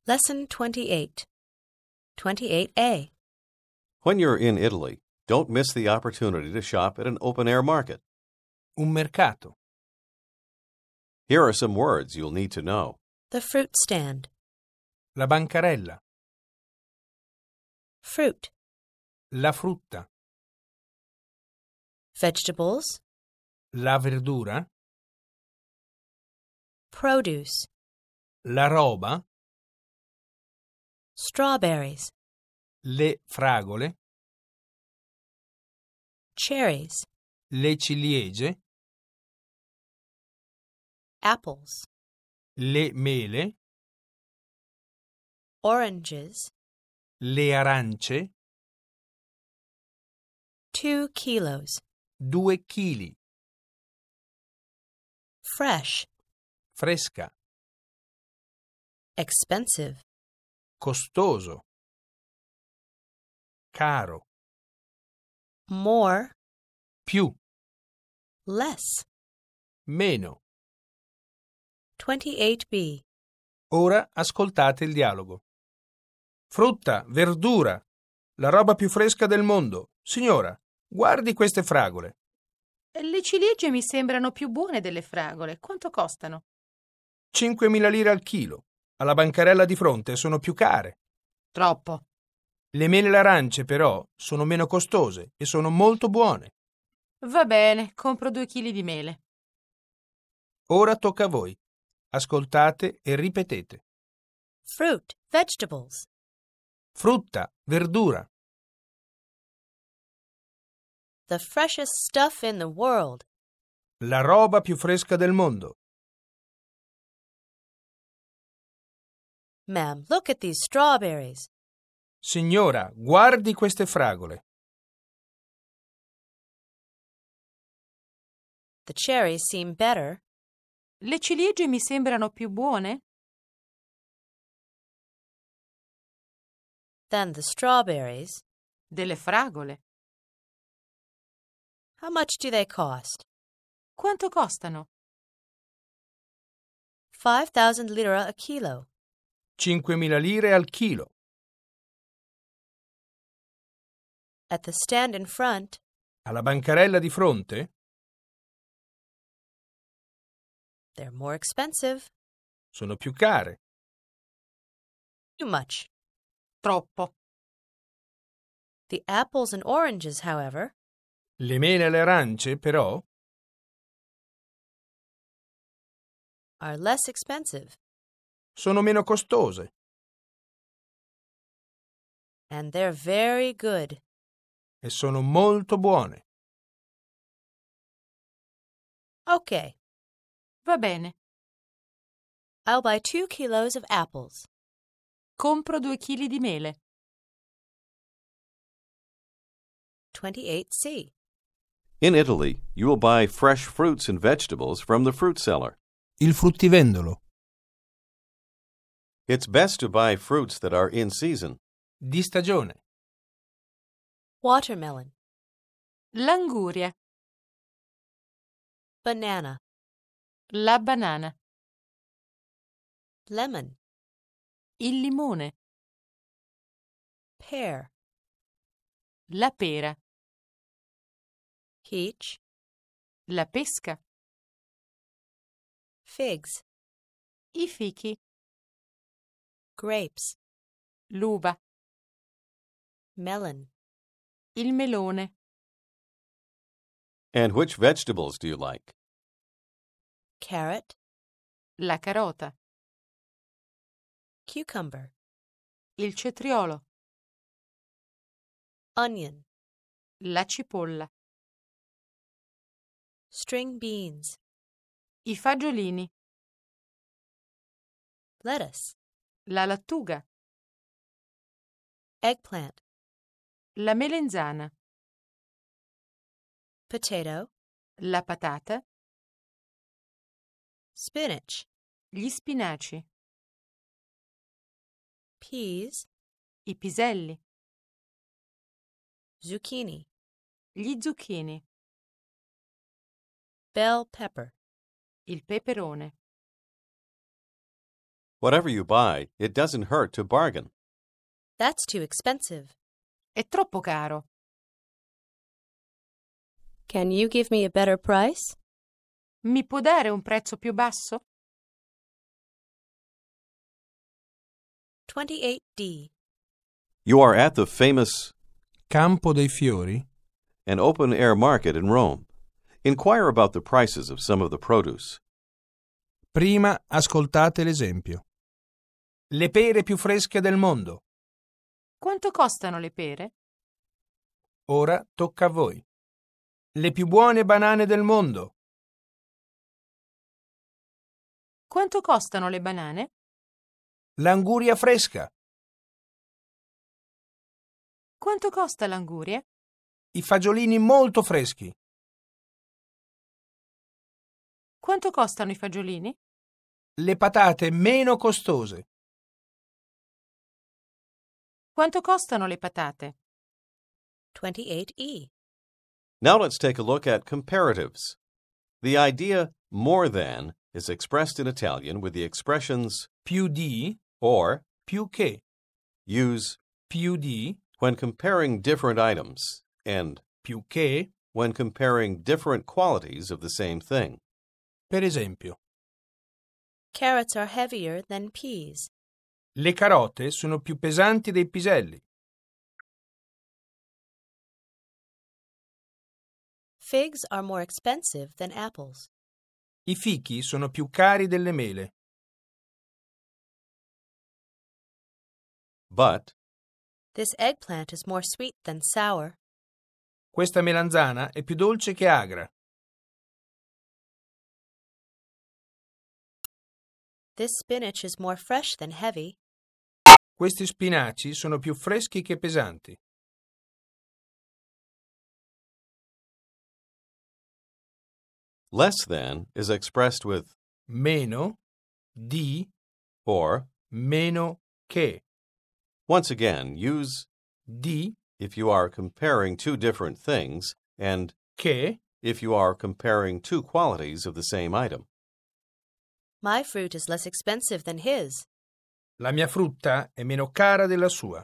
Lesson 28. 28A. When you're in Italy, don't miss the opportunity to shop at an open-air market. Un mercato. Here are some words you'll need to know. The fruit stand. La bancarella. Fruit. La frutta. Vegetables. La verdura. Produce. La roba. Strawberries. Le fragole. Cherries. Le ciliegie. Apples. Le mele. Oranges. Le arance. 2 kilos. 2 chili. Fresh. Fresca. Expensive. Costoso. Caro. More. Più. Less. Meno. 28B. Ora ascoltate il dialogo. Frutta, verdura, la roba più fresca del mondo. Signora, guardi queste fragole. Le ciliegie mi sembrano più buone delle fragole. Quanto costano? 5.000 lire al chilo. Alla bancarella di fronte sono più care. Troppo. Le mele e le arance, però, sono meno costose e sono molto buone. Va bene, compro 2 chili di mele. Ora tocca a voi. Ascoltate e ripetete. Fruit. Vegetables. Frutta, verdura, The freshest stuff in the world. la roba più fresca del mondo. Ma'am, look at these strawberries. Signora, guardi queste fragole. The cherries seem better. Le ciliegie mi sembrano più buone? Than the strawberries. Delle fragole. How much do they cost? Quanto costano? 5,000 lira a kilo. 5.000 lire al chilo. At the stand in front, Alla bancarella di fronte they're more expensive. sono più care. Too much. Troppo. The apples and oranges, however, Le mele e le arance, però, are less expensive, sono meno costose and they're very good. e sono molto buone. Okay, Va bene. I'll buy 2 kilos of apples. Compro 2 chili di mele. 28C. In Italy, you will buy fresh fruits and vegetables from the fruit seller. Il fruttivendolo. It's best to buy fruits that are in season. Di stagione. Watermelon. L'anguria. Banana. La banana. Lemon. Il limone. Pear. La pera. Peach. La pesca. Figs. I fichi. Grapes. L'uva. Melon. Il melone. And which vegetables do you like? Carrot. La carota. Cucumber. Il cetriolo. Onion. La cipolla. String beans. I fagiolini. Lettuce. La lattuga. Eggplant. La melenzana. Potato. La patata. Spinach. Gli spinaci. Peas. I piselli. Zucchini. Gli zucchini. Bell pepper. Il peperone. Whatever you buy, it doesn't hurt to bargain. That's too expensive. È troppo caro. Can you give me a better price? Mi può dare un prezzo più basso? 28D. You are at the famous Campo dei Fiori? an open-air market in Rome. Inquire about the prices of some of the produce. Prima ascoltate l'esempio. Le pere più fresche del mondo. Quanto costano le pere? Ora tocca a voi. Le più buone banane del mondo. Quanto costano le banane? L'anguria fresca. Quanto costa l'anguria? I fagiolini molto freschi. Quanto costano i fagiolini? Le patate meno costose. Quanto costano le patate? 28E. Now let's take a look at comparatives. The idea more than is expressed in Italian with the expressions Più di, or. più che. Use Più di, when comparing different items and più che. when comparing different qualities of the same thing. Per esempio, Carrots are heavier than peas. le carote sono più pesanti dei piselli. Figs are more expensive than apples. I fichi sono più cari delle mele. But This eggplant is more sweet than sour. Questa melanzana è più dolce che agra. This spinach is more fresh than heavy. Questi spinaci sono più freschi che pesanti. less than is expressed with Meno di, or. meno che. Once again, use Di, if you are comparing two different things and che. if you are comparing two qualities of the same item. My fruit is less expensive than his. La mia frutta è meno cara della sua.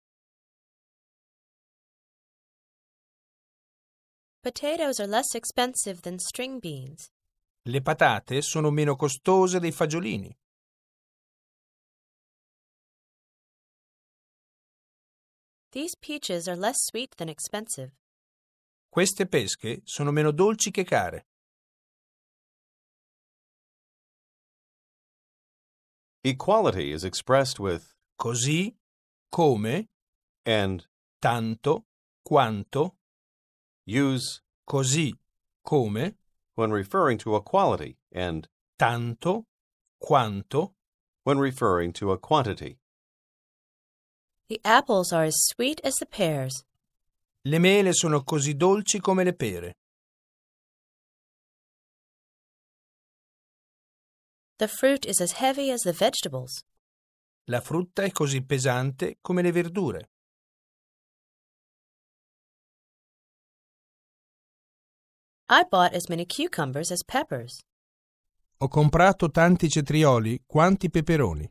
Potatoes are less expensive than string beans. Le patate sono meno costose dei fagiolini. These peaches are less sweet than expensive. Queste pesche sono meno dolci che care. Equality is expressed with Così, come, and. tanto, quanto, Use così, come, when referring to a quality and tanto, quanto. when referring to a quantity. The apples are as sweet as the pears. Le mele sono così dolci come le pere. The fruit is as heavy as the vegetables. La frutta è così pesante come le verdure. I bought as many cucumbers as peppers. Ho comprato tanti cetrioli quanti peperoni.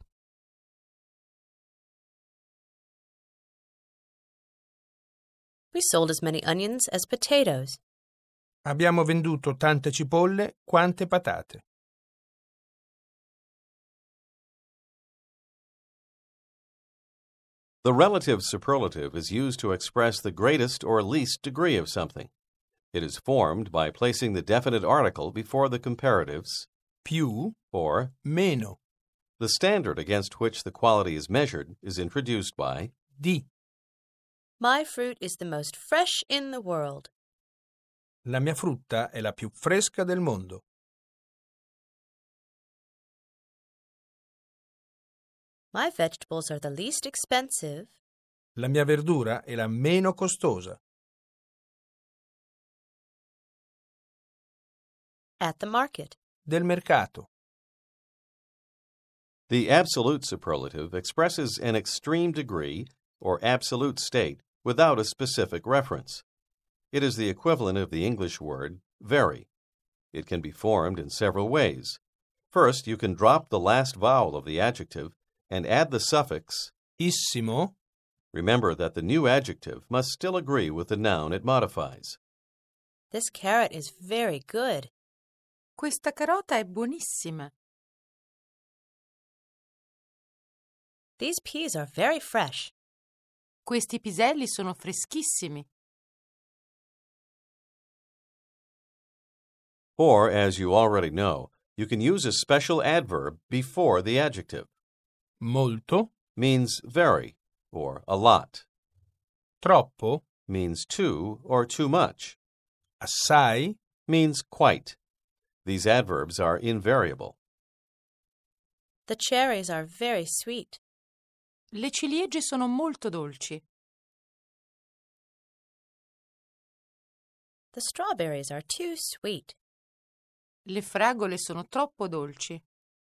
We sold as many onions as potatoes. Abbiamo venduto tante cipolle quante patate. The relative superlative is used to express the greatest or least degree of something. It is formed by placing the definite article before the comparatives Più, or. meno, The standard against which the quality is measured is introduced by di. My fruit is the most fresh in the world. La mia frutta è la più fresca del mondo. My vegetables are the least expensive. La mia verdura è la meno costosa. At the market. Del mercato. The absolute superlative expresses an extreme degree or absolute state without a specific reference. It is the equivalent of the English word very. It can be formed in several ways. First, you can drop the last vowel of the adjective and add the suffix. Issimo. Remember that the new adjective must still agree with the noun it modifies. This carrot is very good. Questa carota è buonissima. These peas are very fresh. Questi piselli sono freschissimi. Or, as you already know, you can use a special adverb before the adjective. Molto. Means very, or a lot. Troppo. Means too or too much. Assai. Means quite. These adverbs are invariable. The cherries are very sweet. Le ciliegie sono molto dolci. The strawberries are too sweet. Le fragole sono troppo dolci.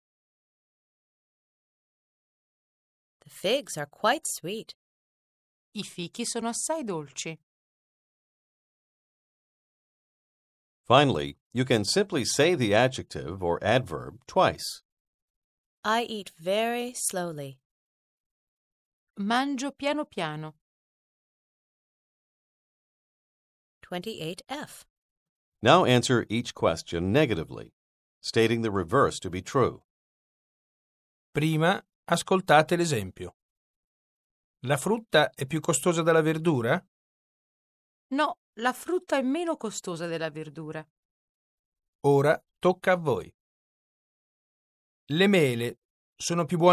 The figs are quite sweet. I fichi sono assai dolci. Finally, you can simply say the adjective or adverb twice. I eat very slowly. Mangio piano piano. 28F. Now answer each question negatively, stating the reverse to be true. Prima, ascoltate l'esempio. La frutta è più costosa della verdura? No, la frutta è meno costosa della verdura. Ora tocca a voi. Le mele sono più buone